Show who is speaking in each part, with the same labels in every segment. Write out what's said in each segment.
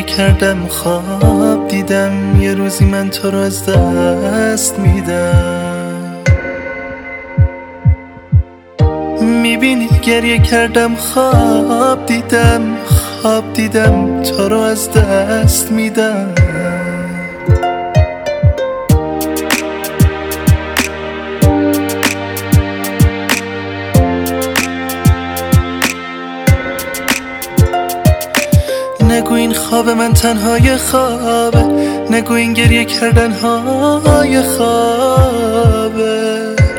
Speaker 1: کردم خواب دیدم یه روزی من تو رو از دست میدم. میبینی گریه کردم خواب دیدم تو رو از دست میدم. نگو این خواب من تنهای خوابه، نگو این گریه کردن های خوابه،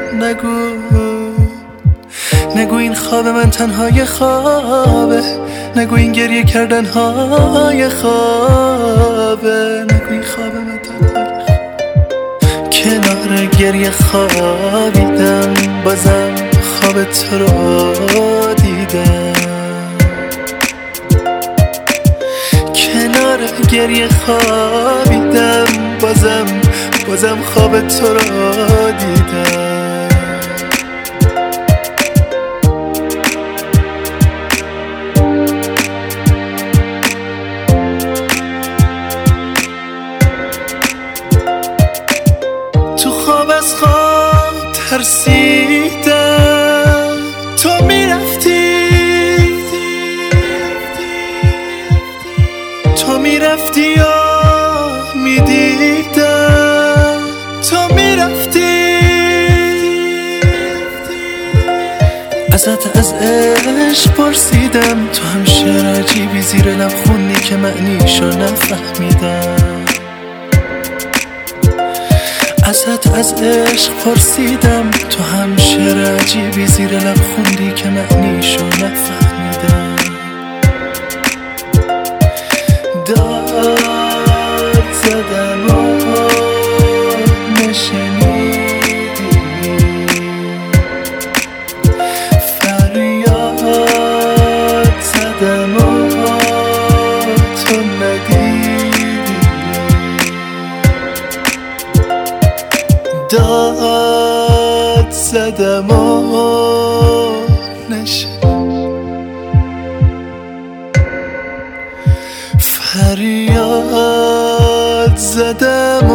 Speaker 1: نگو این خواب من تنهای خوابه، نگو این گریه کردن های خوابه، نگو این خواب من تنهای خوابه. کنار گریه خوابیدم بازم خواب تو رو دیدم. کنار گریه خوابیدم بازم خواب تو رو دیدم. تو خواب از خواب ترسیدم تو میرفتی یا میدیدم تو میرفتی. ازت از عشق پرسیدم تو هم شعر عجیبی زیر لب خوندی که معنیشو نفهمیدم. ازت از عشق پرسیدم تو هم شعر عجیبی زیر لب خوندی که معنیشو نفهمیدم. داد زدم و نشنیدی، فریاد زدم و تو ندیدی. داد زدم و نشنیدی، فریاد زدم